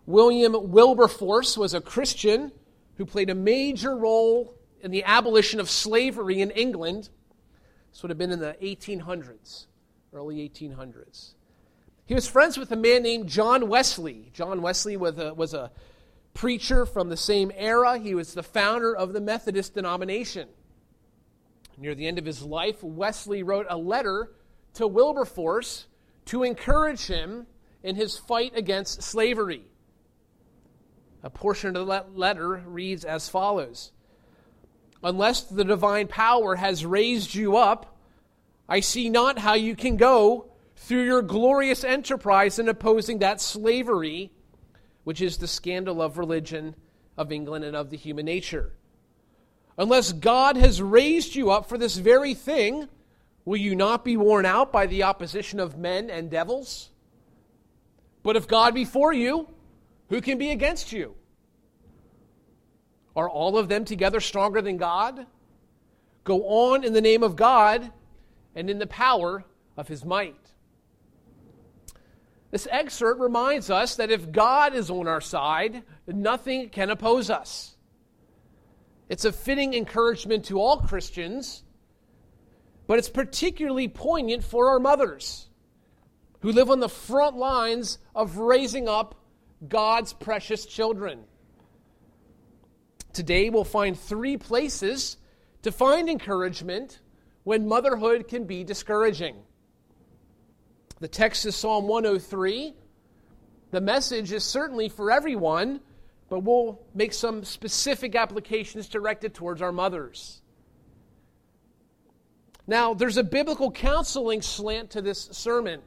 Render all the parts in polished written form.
William Wilberforce was a Christian who played a major role in the abolition of slavery in England. This would have been in the 1800s, early 1800s. He was friends with a man named John Wesley. John Wesley was a preacher from the same era. He was the founder of the Methodist denomination. Near the end of his life, Wesley wrote a letter to Wilberforce to encourage him in his fight against slavery. A portion of the letter reads as follows: "Unless the divine power has raised you up, I see not how you can go through your glorious enterprise in opposing that slavery, which is the scandal of religion, of England, and of the human nature. Unless God has raised you up for this very thing, will you not be worn out by the opposition of men and devils? But if God be for you, who can be against you? Are all of them together stronger than God? Go on in the name of God and in the power of his might." This excerpt reminds us that if God is on our side, nothing can oppose us. It's a fitting encouragement to all Christians, but it's particularly poignant for our mothers who live on the front lines of raising up God's precious children. Today we'll find 3 places to find encouragement when motherhood can be discouraging. The text is Psalm 103. The message is certainly for everyone, but we'll make some specific applications directed towards our mothers. Now, there's a biblical counseling slant to this sermon.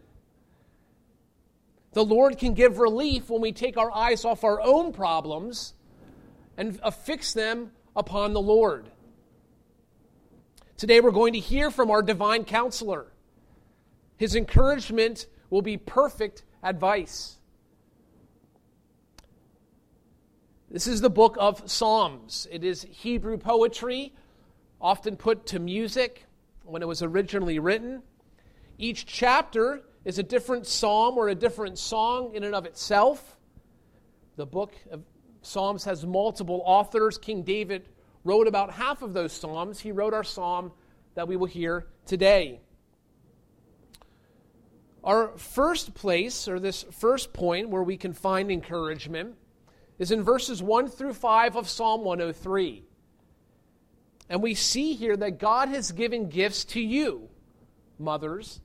The Lord can give relief when we take our eyes off our own problems and affix them upon the Lord. Today we're going to hear from our divine counselor. His encouragement will be perfect advice. This is the book of Psalms. It is Hebrew poetry, often put to music when it was originally written. Each chapter is a different psalm or a different song in and of itself. The book of Psalms has multiple authors. King David wrote about half of those psalms. He wrote our psalm that we will hear today. Our first place, or this first point where we can find encouragement, is in verses 1 through 5 of Psalm 103. And we see here that God has given gifts to you, mothers.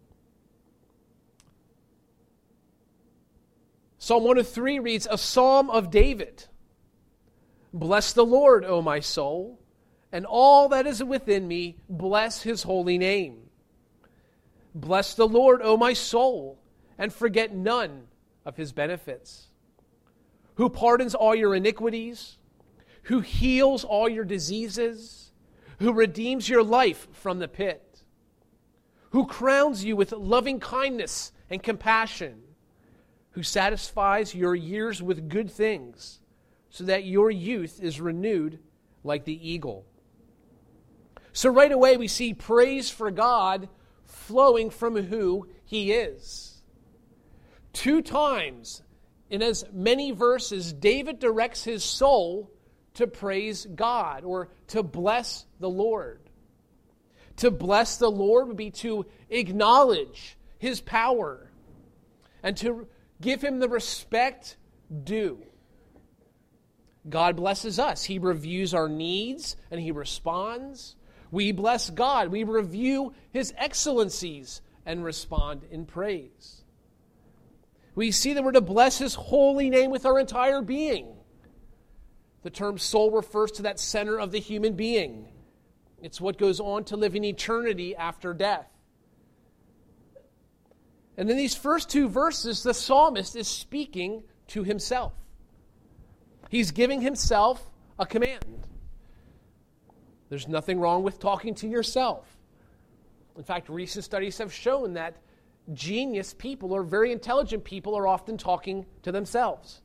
Psalm 103 reads, "A psalm of David. Bless the Lord, O my soul, and all that is within me, bless his holy name. Bless the Lord, O my soul, and forget none of his benefits. Who pardons all your iniquities, who heals all your diseases, who redeems your life from the pit, who crowns you with loving kindness and compassion, who satisfies your years with good things, so that your youth is renewed like the eagle." So right away we see praise for God flowing from who he is. 2 times in as many verses, David directs his soul to praise God or to bless the Lord. To bless the Lord would be to acknowledge his power and to give him the respect due. God blesses us. He reviews our needs and he responds. We bless God. We review his excellencies and respond in praise. We see that we're to bless his holy name with our entire being. The term soul refers to that center of the human being. It's what goes on to live in eternity after death. And in these first 2 verses, the psalmist is speaking to himself. He's giving himself a command. There's nothing wrong with talking to yourself. In fact, recent studies have shown that genius people or very intelligent people are often talking to themselves.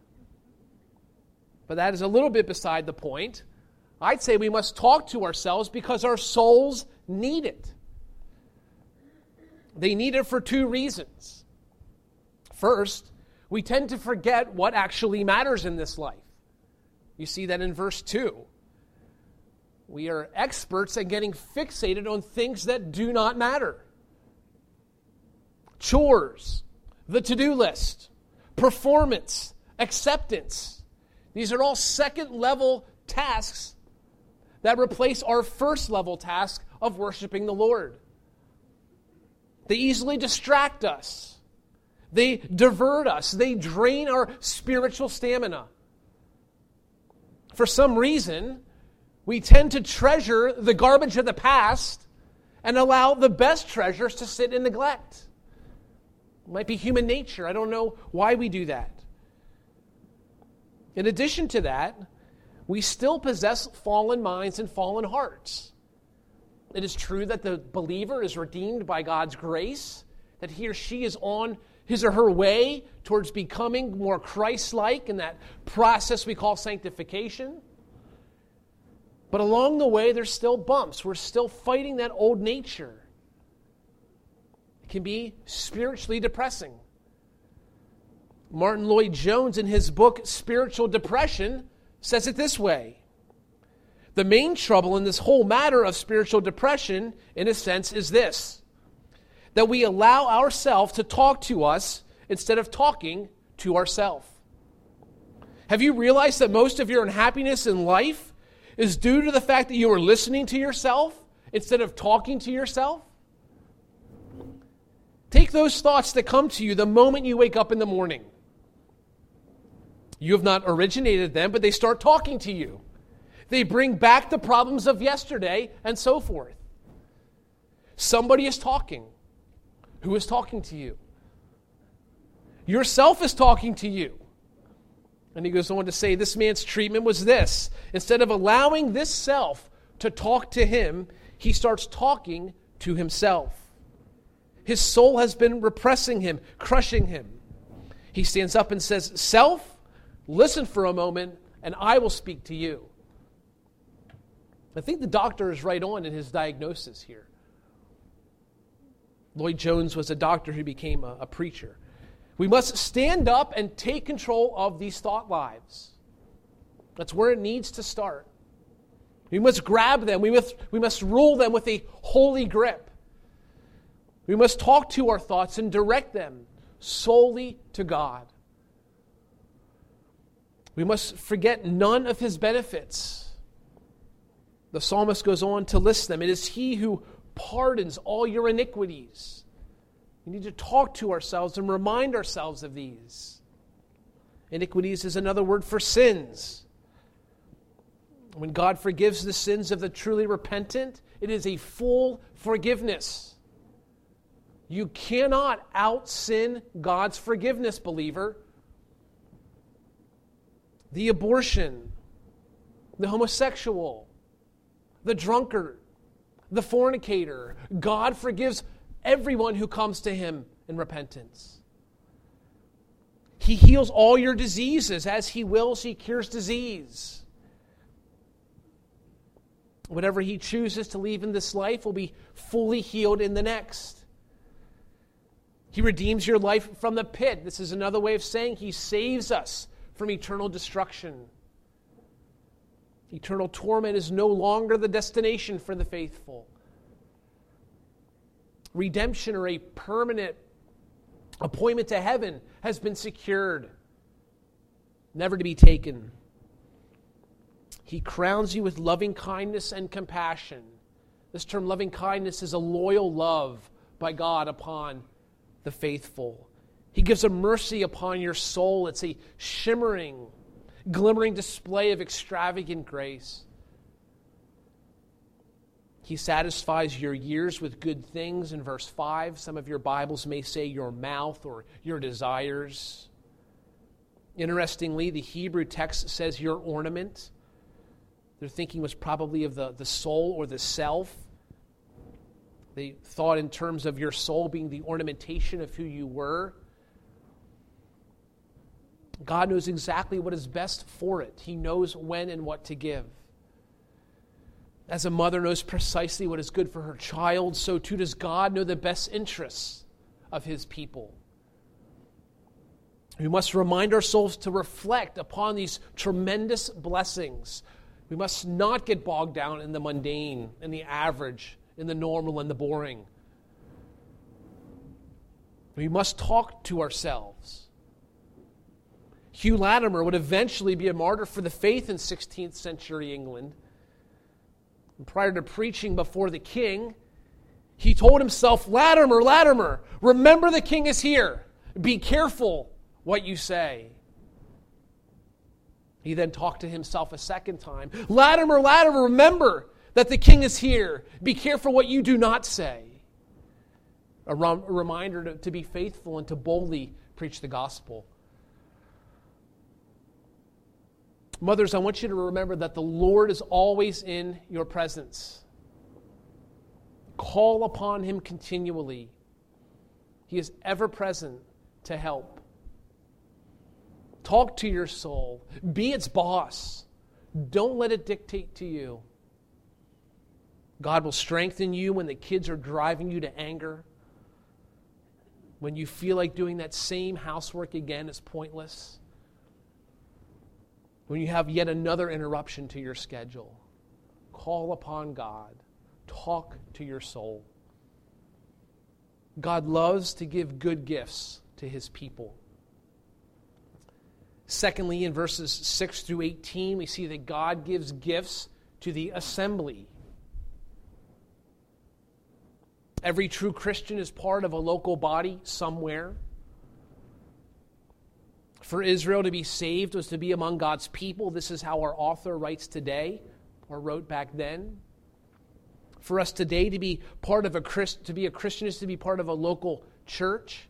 But that is a little bit beside the point. I'd say we must talk to ourselves because our souls need it. They need it for 2 reasons. First, We tend to forget what actually matters in this life. You see that in verse 2. We are experts at getting fixated on things that do not matter. Chores, the to-do list, performance, acceptance. These are all second-level tasks that replace our first-level task of worshiping the Lord. They easily distract us. They divert us. They drain our spiritual stamina. For some reason, we tend to treasure the garbage of the past and allow the best treasures to sit in neglect. It might be human nature. I don't know why we do that. In addition to that, we still possess fallen minds and fallen hearts. It is true that the believer is redeemed by God's grace, that he or she is on his or her way towards becoming more Christ-like in that process we call sanctification. But along the way, there's still bumps. We're still fighting that old nature. It can be spiritually depressing. Martin Lloyd-Jones, in his book Spiritual Depression, says it this way. The main trouble in this whole matter of spiritual depression, in a sense, is this: that we allow ourselves to talk to us instead of talking to ourselves. Have you realized that most of your unhappiness in life is due to the fact that you are listening to yourself instead of talking to yourself? Take those thoughts that come to you the moment you wake up in the morning. You have not originated them, but they start talking to you. They bring back the problems of yesterday and so forth. Somebody is talking. Who is talking to you? Yourself is talking to you. And he goes on to say, this man's treatment was this. Instead of allowing this self to talk to him, he starts talking to himself. His soul has been repressing him, crushing him. He stands up and says, self, listen for a moment, and I will speak to you. I think the doctor is right on in his diagnosis here. Lloyd-Jones was a doctor who became a preacher. We must stand up and take control of these thought lives. That's where it needs to start. We must grab them. We must rule them with a holy grip. We must talk to our thoughts and direct them solely to God. We must forget none of his benefits. The psalmist goes on to list them. It is he who pardons all your iniquities. We need to talk to ourselves and remind ourselves of these. Iniquities is another word for sins. When God forgives the sins of the truly repentant, it is a full forgiveness. You cannot out-sin God's forgiveness, believer. The abortion, the homosexual, the drunkard, the fornicator, God forgives everyone who comes to him in repentance. He heals all your diseases. As he wills, he cures disease. Whatever he chooses to leave in this life will be fully healed in the next. He redeems your life from the pit. This is another way of saying he saves us from eternal destruction. Eternal torment is no longer the destination for the faithful. Redemption, or a permanent appointment to heaven, has been secured, never to be taken. He crowns you with loving kindness and compassion. This term loving kindness is a loyal love by God upon the faithful. He gives a mercy upon your soul. It's a shimmering, glimmering display of extravagant grace. He satisfies your years with good things in verse 5. Some of your Bibles may say your mouth or your desires. Interestingly, the Hebrew text says your ornament. Their thinking was probably of the soul or the self. They thought in terms of your soul being the ornamentation of who you were. God knows exactly what is best for it. He knows when and what to give. As a mother knows precisely what is good for her child, so too does God know the best interests of his people. We must remind ourselves to reflect upon these tremendous blessings. We must not get bogged down in the mundane, in the average, in the normal, and the boring. We must talk to ourselves. Hugh Latimer would eventually be a martyr for the faith in 16th century England. And prior to preaching before the king, he told himself, "Latimer, Latimer, remember the king is here. Be careful what you say." He then talked to himself a second time. "Latimer, Latimer, remember that the king is here. Be careful what you do not say." A reminder to be faithful and to boldly preach the gospel. Mothers, I want you to remember that the Lord is always in your presence. Call upon Him continually. He is ever present to help. Talk to your soul. Be its boss. Don't let it dictate to you. God will strengthen you when the kids are driving you to anger. When you feel like doing that same housework again is pointless. When you have yet another interruption to your schedule. Call upon God. Talk to your soul. God loves to give good gifts to His people. Secondly, in verses 6 through 18, we see that God gives gifts to the assembly. Every true Christian is part of a local body somewhere. For Israel to be saved was to be among God's people. This is how our author writes today, or wrote back then. For us today to be part of a Christian is to be part of a local church.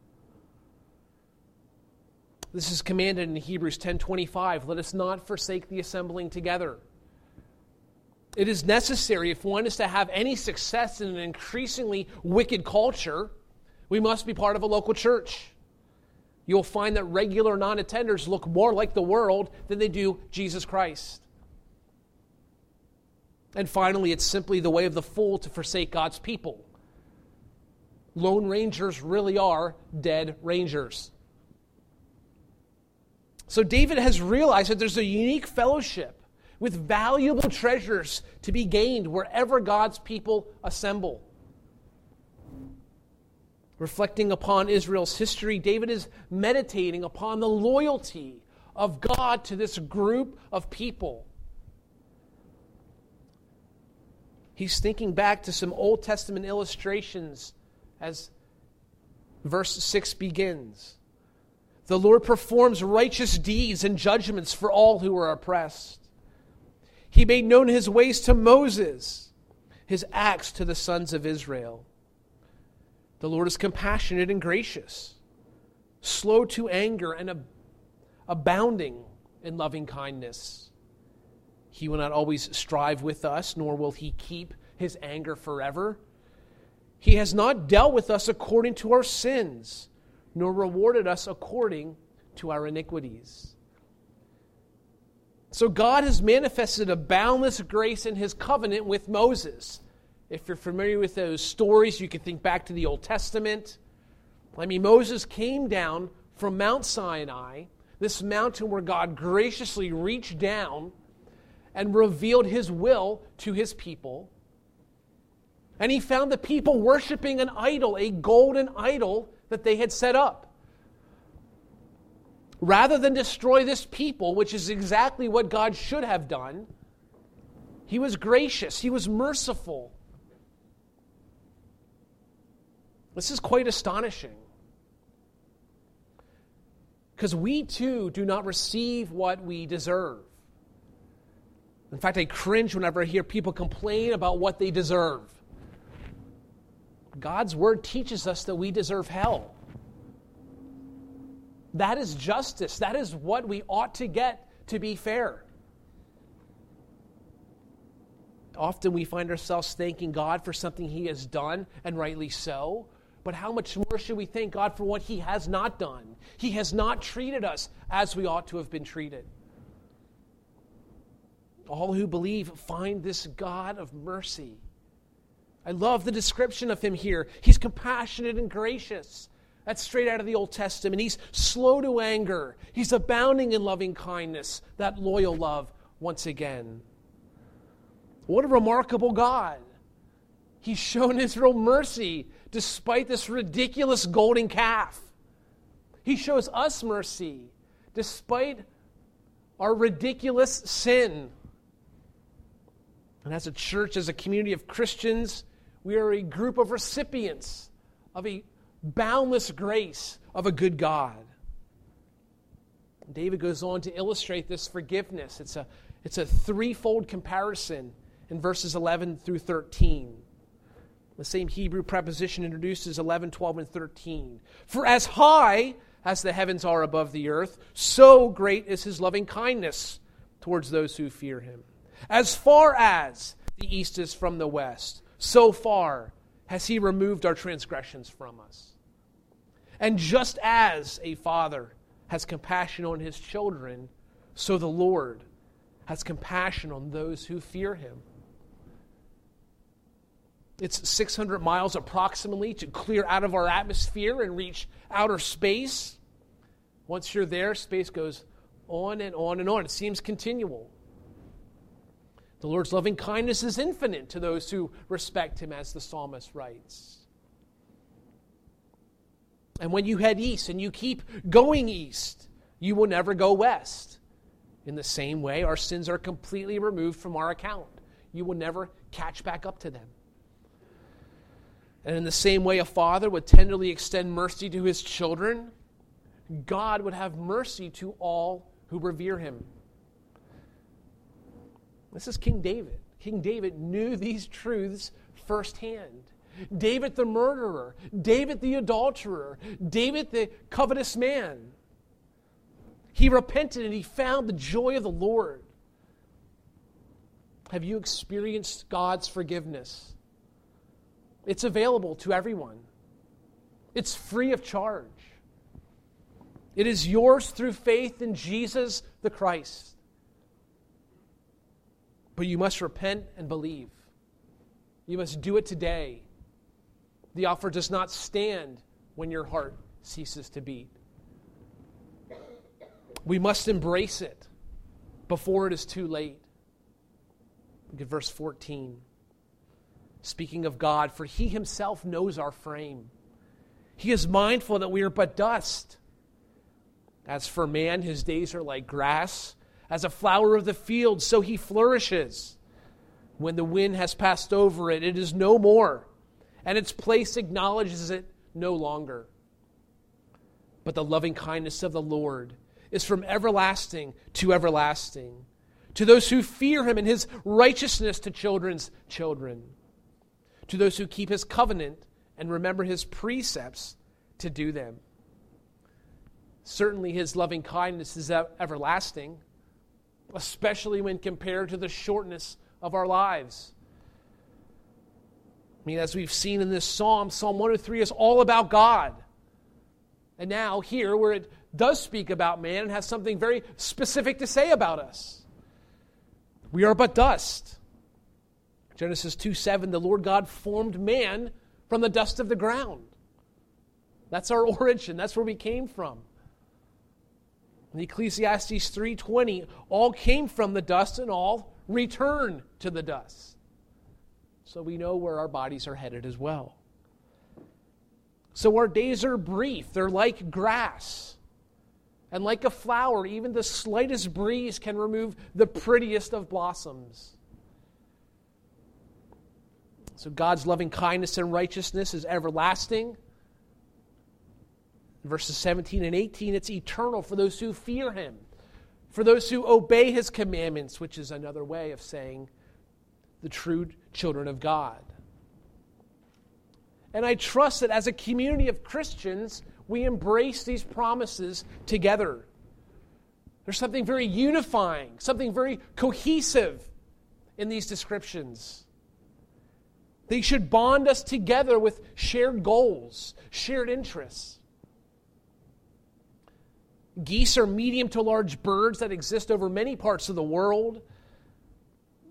This is commanded in Hebrews 10:25. Let us not forsake the assembling together. It is necessary, if one is to have any success in an increasingly wicked culture, we must be part of a local church. You'll find that regular non-attenders look more like the world than they do Jesus Christ. And finally, it's simply the way of the fool to forsake God's people. Lone rangers really are dead rangers. So David has realized that there's a unique fellowship with valuable treasures to be gained wherever God's people assemble. Reflecting upon Israel's history, David is meditating upon the loyalty of God to this group of people. He's thinking back to some Old Testament illustrations as verse 6 begins. The Lord performs righteous deeds and judgments for all who are oppressed. He made known His ways to Moses, His acts to the sons of Israel. The Lord is compassionate and gracious, slow to anger and abounding in loving kindness. He will not always strive with us, nor will He keep His anger forever. He has not dealt with us according to our sins, nor rewarded us according to our iniquities. So God has manifested a boundless grace in His covenant with Moses. If you're familiar with those stories, you can think back to the Old Testament. I mean, Moses came down from Mount Sinai, this mountain where God graciously reached down and revealed His will to His people. And he found the people worshiping an idol, a golden idol that they had set up. Rather than destroy this people, which is exactly what God should have done, He was gracious, He was merciful. This is quite astonishing. Because we too do not receive what we deserve. In fact, I cringe whenever I hear people complain about what they deserve. God's Word teaches us that we deserve hell. That is justice. That is what we ought to get to be fair. Often we find ourselves thanking God for something He has done, and rightly so. But how much more should we thank God for what He has not done? He has not treated us as we ought to have been treated. All who believe find this God of mercy. I love the description of Him here. He's compassionate and gracious. That's straight out of the Old Testament. He's slow to anger. He's abounding in loving kindness, that loyal love once again. What a remarkable God. He's shown Israel mercy despite this ridiculous golden calf. He shows us mercy despite our ridiculous sin. And as a church, as a community of Christians, we are a group of recipients of a boundless grace of a good God. David goes on to illustrate this forgiveness. It's a threefold comparison in verses 11 through 13. The same Hebrew preposition introduces 11, 12, and 13. For as high as the heavens are above the earth, so great is his loving kindness towards those who fear him. As far as the east is from the west, so far has he removed our transgressions from us. And just as a father has compassion on his children, so the Lord has compassion on those who fear him. It's 600 miles approximately to clear out of our atmosphere and reach outer space. Once you're there, space goes on and on and on. It seems continual. The Lord's loving kindness is infinite to those who respect him, as the psalmist writes. And when you head east and you keep going east, you will never go west. In the same way, our sins are completely removed from our account. You will never catch back up to them. And in the same way a father would tenderly extend mercy to his children, God would have mercy to all who revere him. This is King David. King David knew these truths firsthand. David the murderer, David the adulterer, David the covetous man. He repented and he found the joy of the Lord. Have you experienced God's forgiveness? It's available to everyone. It's free of charge. It is yours through faith in Jesus the Christ. But you must repent and believe. You must do it today. The offer does not stand when your heart ceases to beat. We must embrace it before it is too late. Look at verse 14. Speaking of God, for he himself knows our frame. He is mindful that we are but dust. As for man, his days are like grass. As a flower of the field, so he flourishes. When the wind has passed over it, it is no more, and its place acknowledges it no longer. But the loving kindness of the Lord is from everlasting to everlasting, to those who fear him, and his righteousness to children's children, to those who keep his covenant and remember his precepts to do them. Certainly his loving kindness is everlasting, especially when compared to the shortness of our lives. I mean, as we've seen in this psalm, Psalm 103 is all about God. And now here, where it does speak about man, it has something very specific to say about us. We are but dust. Genesis 2:7, the Lord God formed man from the dust of the ground. That's our origin. That's where we came from. In Ecclesiastes 3:20, all came from the dust and all return to the dust. So we know where our bodies are headed as well. So our days are brief. They're like grass. And like a flower, even the slightest breeze can remove the prettiest of blossoms. So God's loving kindness and righteousness is everlasting. In verses 17 and 18, it's eternal for those who fear him, for those who obey his commandments, which is another way of saying the true children of God. And I trust that as a community of Christians, we embrace these promises together. There's something very unifying, something very cohesive in these descriptions. They should bond us together with shared goals, shared interests. Geese are medium to large birds that exist over many parts of the world.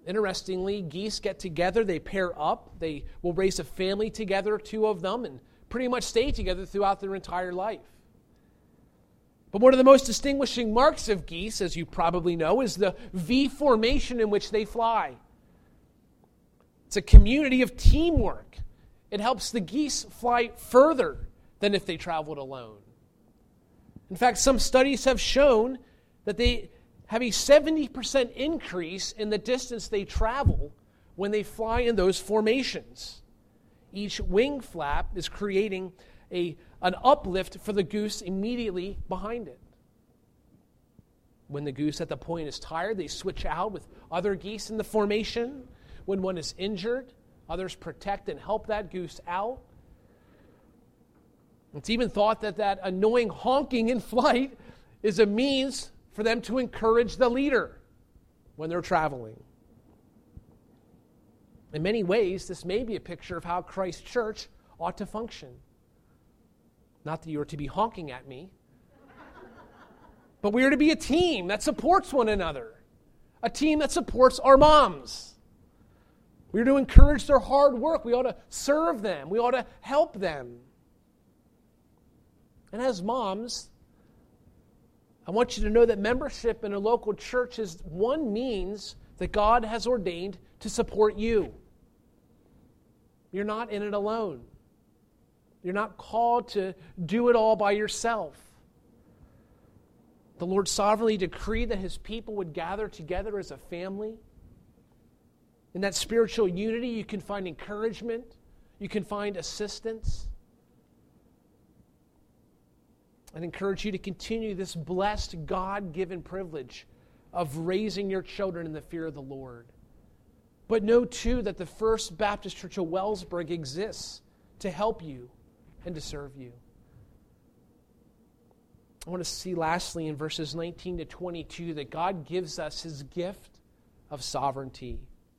Interestingly, geese get together, they pair up, they will raise a family together, two of them, and pretty much stay together throughout their entire life. But one of the most distinguishing marks of geese, as you probably know, is the V formation in which they fly. It's a community of teamwork. It helps the geese fly further than if they traveled alone. In fact, some studies have shown that they have a 70% increase in the distance they travel when they fly in those formations. Each wing flap is creating an uplift for the goose immediately behind it. When the goose at the point is tired, they switch out with other geese in the formation. When one is injured, others protect and help that goose out. It's even thought that annoying honking in flight is a means for them to encourage the leader when they're traveling. In many ways, this may be a picture of how Christ Church ought to function. Not that you are to be honking at me, but we are to be a team that supports one another, a team that supports our moms. We are to encourage their hard work. We ought to serve them. We ought to help them. And as moms, I want you to know that membership in a local church is one means that God has ordained to support you. You're not in it alone. You're not called to do it all by yourself. The Lord sovereignly decreed that His people would gather together as a family. In that spiritual unity, you can find encouragement. You can find assistance. I'd encourage you to continue this blessed, God-given privilege of raising your children in the fear of the Lord. But know, too, that the First Baptist Church of Wellsburg exists to help you and to serve you. I want to see lastly in verses 19 to 22 that God gives us His gift of sovereignty.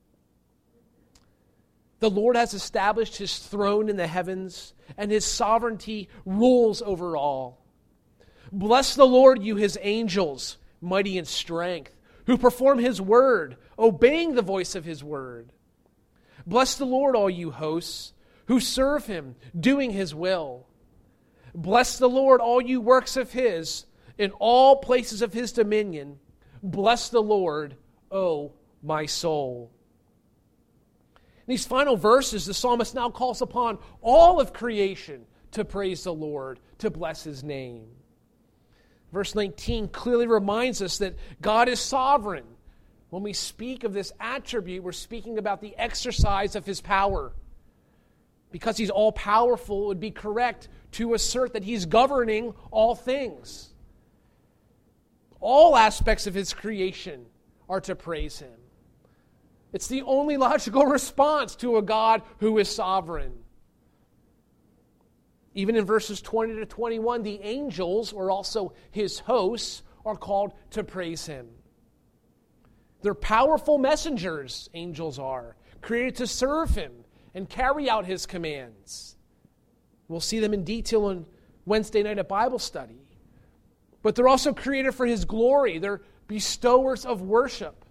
The Lord has established His throne in the heavens, and His sovereignty rules over all. Bless the Lord, you His angels, mighty in strength, who perform His word, obeying the voice of His word. Bless the Lord, all you hosts, who serve Him, doing His will. Bless the Lord, all you works of His, in all places of His dominion. Bless the Lord, O my soul. In these final verses, the psalmist now calls upon all of creation to praise the Lord, to bless His name. Verse 19 clearly reminds us that God is sovereign. When we speak of this attribute, we're speaking about the exercise of His power. Because He's all-powerful, it would be correct to assert that He's governing all things. All aspects of His creation are to praise Him. It's the only logical response to a God who is sovereign. Even in verses 20 to 21, the angels, or also His hosts, are called to praise Him. They're powerful messengers, angels are, created to serve Him and carry out His commands. We'll see them in detail on Wednesday night at Bible study. But they're also created for His glory. They're bestowers of worship.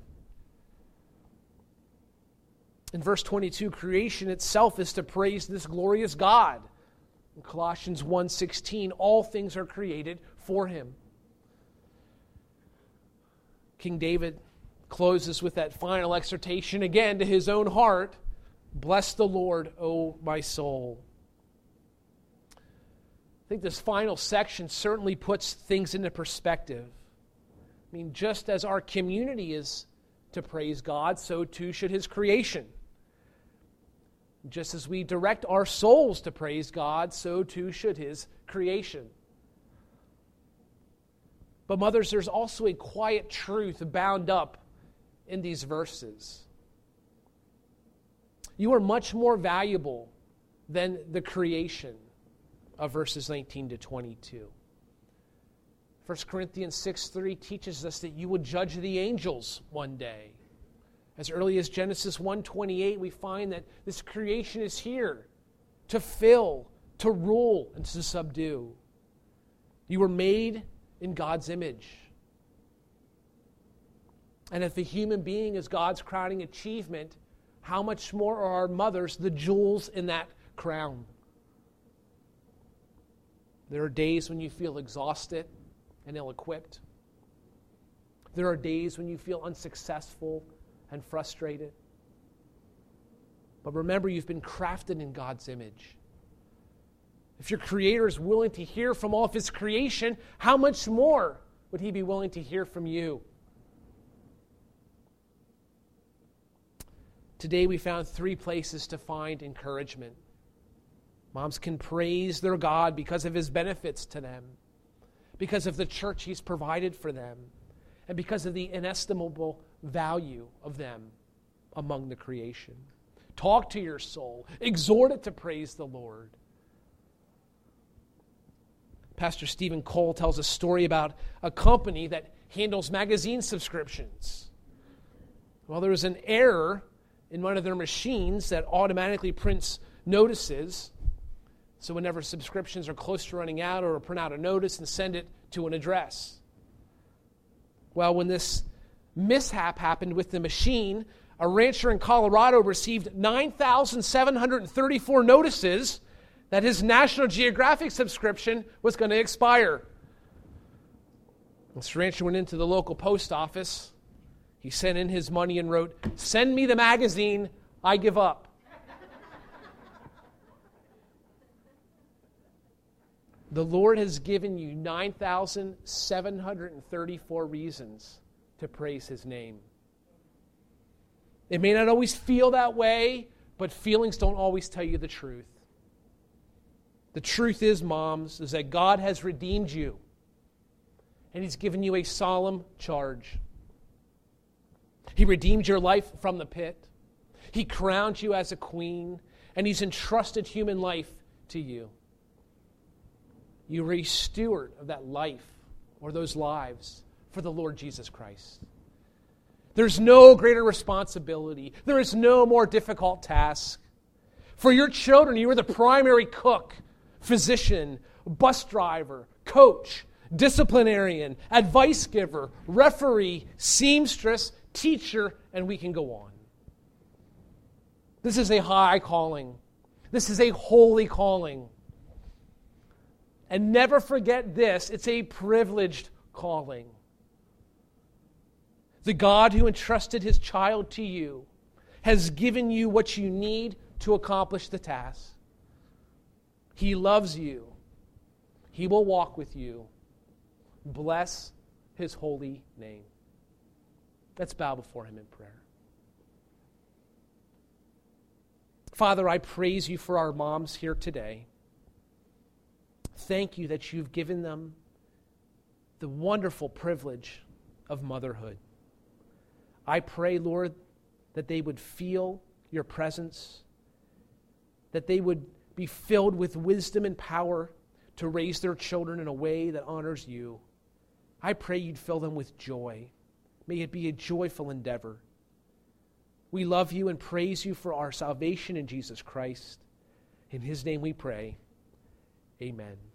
In verse 22, creation itself is to praise this glorious God. In Colossians 1:16, all things are created for Him. King David closes with that final exhortation again to his own heart. Bless the Lord, O my soul. I think this final section certainly puts things into perspective. I mean, just as our community is to praise God, so too should His creation. Just as we direct our souls to praise God, so too should His creation. But mothers, there's also a quiet truth bound up in these verses. You are much more valuable than the creation of verses 19 to 22. 1 Corinthians 6:3 teaches us that you will judge the angels one day. As early as Genesis 1:28, we find that this creation is here to fill, to rule, and to subdue. You were made in God's image. And if a human being is God's crowning achievement, how much more are our mothers the jewels in that crown? There are days when you feel exhausted and ill-equipped. There are days when you feel unsuccessful and frustrated. But remember, you've been crafted in God's image. If your Creator is willing to hear from all of His creation, how much more would He be willing to hear from you? Today we found 3 places to find encouragement. Moms can praise their God because of His benefits to them, because of the church He's provided for them, and because of the inestimable value of them among the creation. Talk to your soul. Exhort it to praise the Lord. Pastor Stephen Cole tells a story about a company that handles magazine subscriptions. Well, there was an error in one of their machines that automatically prints notices. So whenever subscriptions are close to running out, or print out a notice and send it to an address. Well, when this mishap happened with the machine, a rancher in Colorado received 9,734 notices that his National Geographic subscription was going to expire. This rancher went into the local post office. He sent in his money and wrote, "Send me the magazine, I give up." The Lord has given you 9,734 reasons to praise His name. It may not always feel that way, but feelings don't always tell you the truth. The truth is, moms, is that God has redeemed you, and He's given you a solemn charge. He redeemed your life from the pit. He crowned you as a queen, and He's entrusted human life to you. You are a steward of that life, or those lives, for the Lord Jesus Christ. There's no greater responsibility. There is no more difficult task. For your children, you are the primary cook, physician, bus driver, coach, disciplinarian, advice giver, referee, seamstress, teacher, and we can go on. This is a high calling. This is a holy calling. And never forget this, it's a privileged calling. The God who entrusted His child to you has given you what you need to accomplish the task. He loves you. He will walk with you. Bless His holy name. Let's bow before Him in prayer. Father, I praise You for our moms here today. Thank You that You've given them the wonderful privilege of motherhood. I pray, Lord, that they would feel Your presence, that they would be filled with wisdom and power to raise their children in a way that honors You. I pray You'd fill them with joy. May it be a joyful endeavor. We love You and praise You for our salvation in Jesus Christ. In His name we pray. Amen.